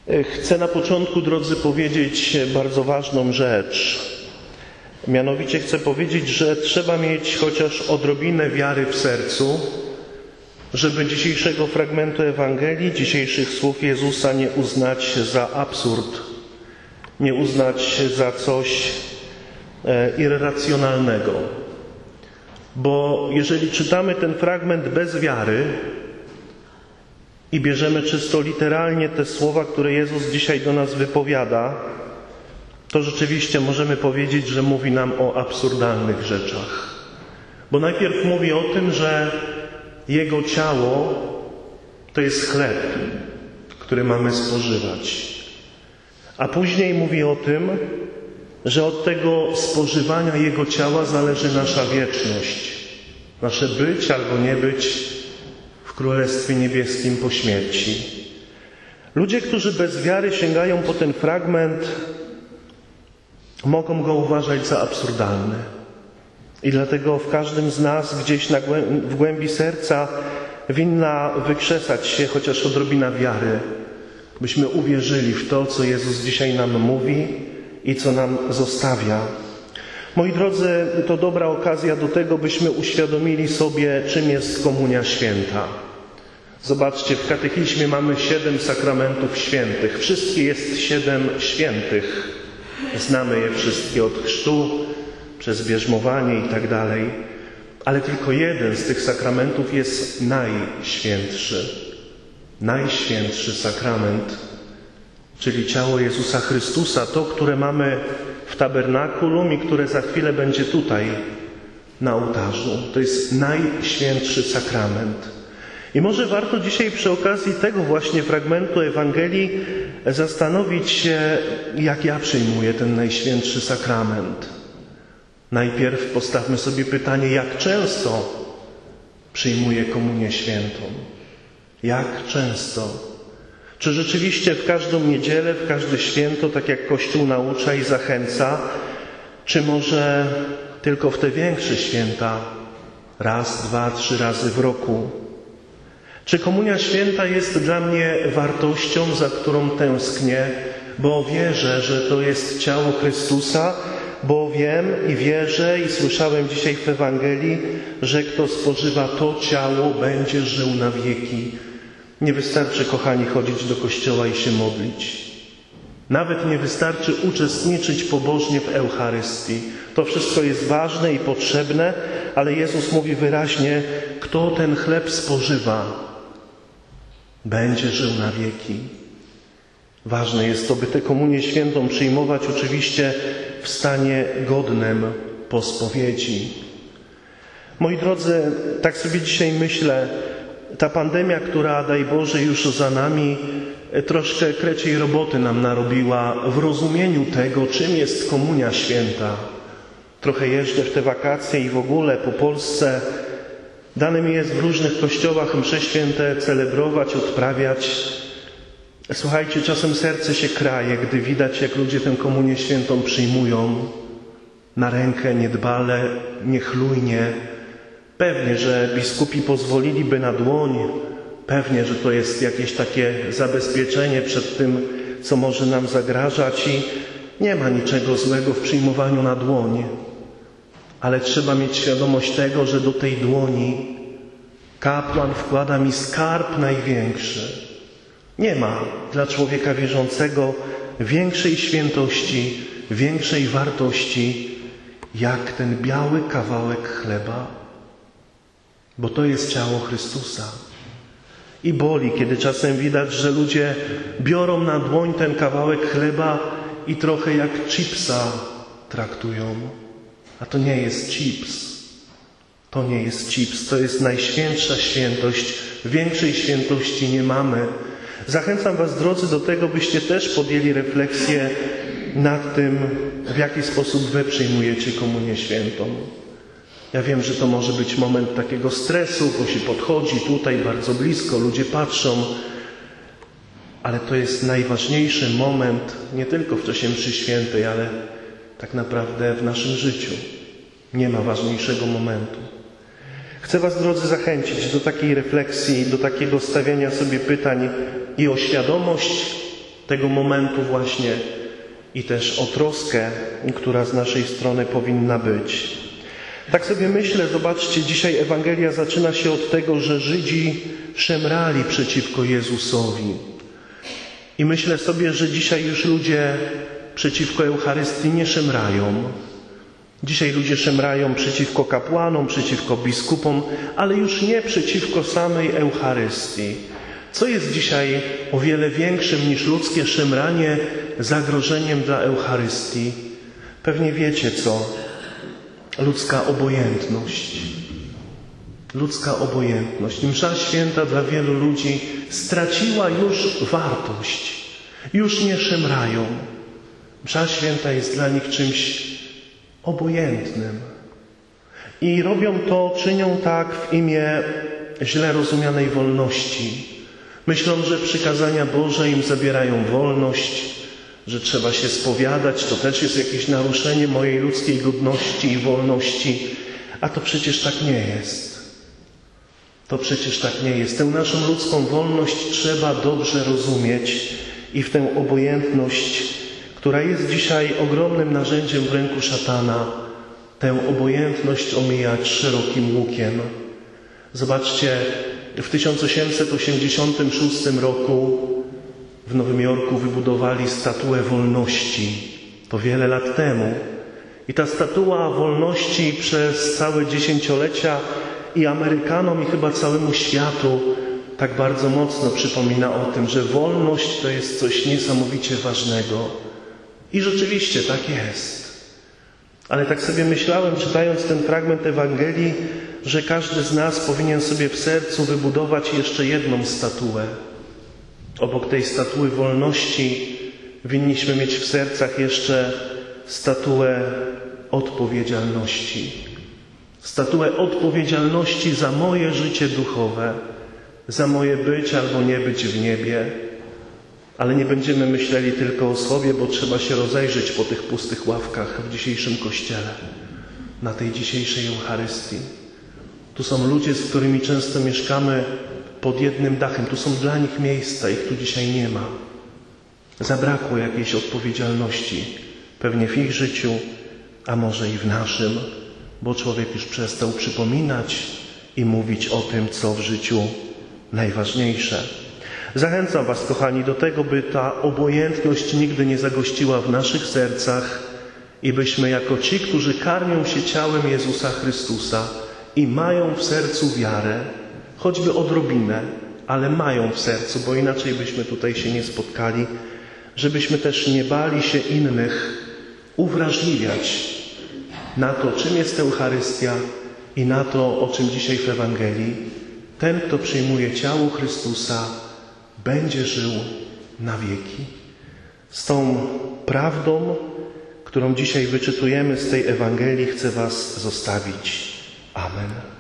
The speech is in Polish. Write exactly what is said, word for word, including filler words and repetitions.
Chcę na początku, drodzy, powiedzieć bardzo ważną rzecz. Mianowicie chcę powiedzieć, że trzeba mieć chociaż odrobinę wiary w sercu, żeby dzisiejszego fragmentu Ewangelii, dzisiejszych słów Jezusa nie uznać za absurd, nie uznać za coś e, irracjonalnego. Bo jeżeli czytamy ten fragment bez wiary i bierzemy czysto literalnie te słowa, które Jezus dzisiaj do nas wypowiada, to rzeczywiście możemy powiedzieć, że mówi nam o absurdalnych rzeczach. Bo najpierw mówi o tym, że Jego ciało to jest chleb, który mamy spożywać. A później mówi o tym, że od tego spożywania Jego ciała zależy nasza wieczność. Nasze być albo nie być w Królestwie Niebieskim po śmierci. Ludzie, którzy bez wiary sięgają po ten fragment, mogą go uważać za absurdalny. I dlatego w każdym z nas gdzieś na głę- w głębi serca winna wykrzesać się chociaż odrobina wiary, byśmy uwierzyli w to, co Jezus dzisiaj nam mówi i co nam zostawia. Moi drodzy, to dobra okazja do tego, byśmy uświadomili sobie, czym jest Komunia Święta. Zobaczcie, w katechizmie mamy siedem sakramentów świętych. Wszystkie jest siedem świętych. Znamy je wszystkie od chrztu, przez bierzmowanie i tak dalej. Ale tylko jeden z tych sakramentów jest najświętszy. Najświętszy sakrament, czyli ciało Jezusa Chrystusa, to, które mamy w tabernakulum i które za chwilę będzie tutaj na ołtarzu. To jest najświętszy sakrament. I może warto dzisiaj przy okazji tego właśnie fragmentu Ewangelii zastanowić się, jak ja przyjmuję ten najświętszy sakrament. Najpierw postawmy sobie pytanie, jak często przyjmuję Komunię Świętą. Jak często? Czy rzeczywiście w każdą niedzielę, w każde święto, tak jak Kościół naucza i zachęca, czy może tylko w te większe święta, raz, dwa, trzy razy w roku? Czy Komunia Święta jest dla mnie wartością, za którą tęsknię, bo wierzę, że to jest ciało Chrystusa, bo wiem i wierzę i słyszałem dzisiaj w Ewangelii, że kto spożywa to ciało, będzie żył na wieki. Nie wystarczy, kochani, chodzić do kościoła i się modlić. Nawet nie wystarczy uczestniczyć pobożnie w Eucharystii. To wszystko jest ważne i potrzebne, ale Jezus mówi wyraźnie, kto ten chleb spożywa, będzie żył na wieki. Ważne jest to, by tę Komunię Świętą przyjmować oczywiście w stanie godnym po spowiedzi. Moi drodzy, tak sobie dzisiaj myślę, ta pandemia, która, daj Boże, już za nami, troszkę kreciej roboty nam narobiła w rozumieniu tego, czym jest Komunia Święta. Trochę jeżdżę w te wakacje i w ogóle po Polsce. Dane mi jest w różnych kościołach msze święte celebrować, odprawiać. Słuchajcie, czasem serce się kraje, gdy widać, jak ludzie tę Komunię Świętą przyjmują na rękę, niedbale, niechlujnie. Pewnie, że biskupi pozwoliliby na dłoń, pewnie, że to jest jakieś takie zabezpieczenie przed tym, co może nam zagrażać i nie ma niczego złego w przyjmowaniu na dłoń. Ale trzeba mieć świadomość tego, że do tej dłoni kapłan wkłada mi skarb największy. Nie ma dla człowieka wierzącego większej świętości, większej wartości, jak ten biały kawałek chleba. Bo to jest ciało Chrystusa. I boli, kiedy czasem widać, że ludzie biorą na dłoń ten kawałek chleba i trochę jak chipsa traktują. A to nie jest chips. To nie jest chips. To jest najświętsza świętość. Większej świętości nie mamy. Zachęcam Was, drodzy, do tego, byście też podjęli refleksję nad tym, w jaki sposób Wy przyjmujecie Komunię Świętą. Ja wiem, że to może być moment takiego stresu, bo się podchodzi tutaj bardzo blisko, ludzie patrzą, ale to jest najważniejszy moment, nie tylko w czasie mszy świętej, ale tak naprawdę w naszym życiu. Nie ma ważniejszego momentu. Chcę Was, drodzy, zachęcić do takiej refleksji, do takiego stawiania sobie pytań i o świadomość tego momentu właśnie i też o troskę, która z naszej strony powinna być. Tak sobie myślę, zobaczcie, dzisiaj Ewangelia zaczyna się od tego, że Żydzi szemrali przeciwko Jezusowi. I myślę sobie, że dzisiaj już ludzie przeciwko Eucharystii nie szemrają. Dzisiaj ludzie szemrają przeciwko kapłanom, przeciwko biskupom, ale już nie przeciwko samej Eucharystii. Co jest dzisiaj o wiele większym niż ludzkie szemranie zagrożeniem dla Eucharystii? Pewnie wiecie co? Ludzka obojętność. Ludzka obojętność. Msza święta dla wielu ludzi straciła już wartość. Już nie szemrają. Msza święta jest dla nich czymś obojętnym. I robią to, czynią tak w imię źle rozumianej wolności. Myślą, że przykazania Boże im zabierają wolność, że trzeba się spowiadać, to też jest jakieś naruszenie mojej ludzkiej godności i wolności. A to przecież tak nie jest. To przecież tak nie jest. Tę naszą ludzką wolność trzeba dobrze rozumieć i w tę obojętność, która jest dzisiaj ogromnym narzędziem w ręku szatana, tę obojętność omijać szerokim łukiem. Zobaczcie, w tysiąc osiemset osiemdziesiątym szóstym roku w Nowym Jorku wybudowali statuę wolności. To wiele lat temu. I ta statua wolności przez całe dziesięciolecia i Amerykanom, i chyba całemu światu tak bardzo mocno przypomina o tym, że wolność to jest coś niesamowicie ważnego. I rzeczywiście tak jest. Ale tak sobie myślałem, czytając ten fragment Ewangelii, że każdy z nas powinien sobie w sercu wybudować jeszcze jedną statuę. Obok tej statuły wolności winniśmy mieć w sercach jeszcze statuę odpowiedzialności. Statuę odpowiedzialności za moje życie duchowe, za moje być albo nie być w niebie. Ale nie będziemy myśleli tylko o sobie, bo trzeba się rozejrzeć po tych pustych ławkach w dzisiejszym Kościele, na tej dzisiejszej Eucharystii. Tu są ludzie, z którymi często mieszkamy pod jednym dachem. Tu są dla nich miejsca, ich tu dzisiaj nie ma. Zabrakło jakiejś odpowiedzialności, pewnie w ich życiu, a może i w naszym, bo człowiek już przestał przypominać i mówić o tym, co w życiu najważniejsze. Zachęcam Was, kochani, do tego, by ta obojętność nigdy nie zagościła w naszych sercach i byśmy jako ci, którzy karmią się ciałem Jezusa Chrystusa i mają w sercu wiarę, choćby odrobinę, ale mają w sercu, bo inaczej byśmy tutaj się nie spotkali, żebyśmy też nie bali się innych uwrażliwiać na to, czym jest Eucharystia i na to, o czym dzisiaj w Ewangelii. Ten, kto przyjmuje ciało Chrystusa, będzie żył na wieki. Z tą prawdą, którą dzisiaj wyczytujemy z tej Ewangelii, chcę Was zostawić. Amen.